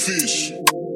fish.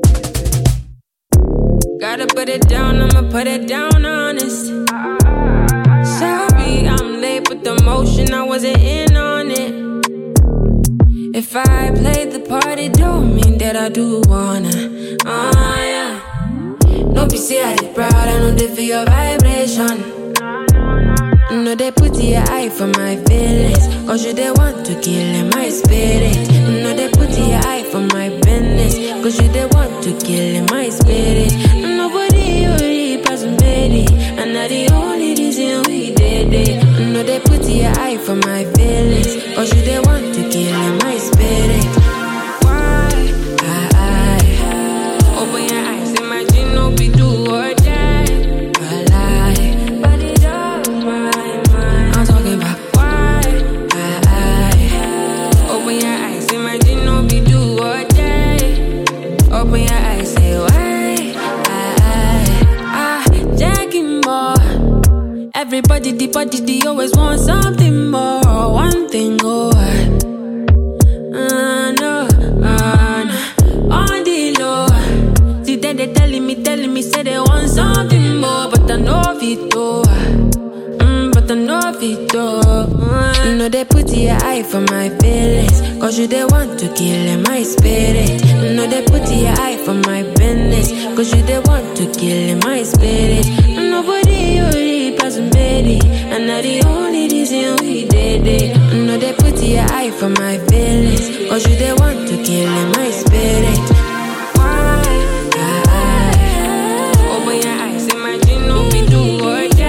Gotta put it down, I'ma put it down honest. Sorry, I'm late, but the motion, I wasn't in on it. If I played the party, don't mean that I do wanna. Yeah. No be say I did proud, I know they feel your vibration. No, they put your eye for my feelings, cause you they want to kill my spirit. No, they put your eye for my business, cause you they want to kill my spirit. Nobody really pass me, and not the only reason we did it. No, they put your eye for my feelings, cause you they want to kill my spirit. Why? Open your eyes, imagine no be do or die. Open your eyes, say why? Jacking more. Everybody, the body, they always want something more. One thing more. No. On the low. See, then they telling me, say they want something more. But I know it though. But I know it though. No, they put your eye for my feelings, cause you they want to kill my spirit. No, they put your eye for my business, cause you they want to kill my spirit. Nobody really pass me, and not the only reason we did it. No, they put your eye for my feelings, cause you they want to kill my spirit. Why? Open your eyes, imagine no be do or die.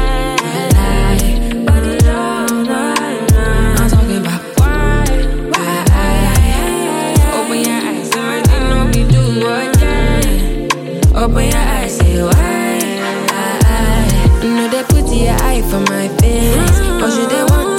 Open your eyes, say why? No, they put your eye for my feelings, cause you they want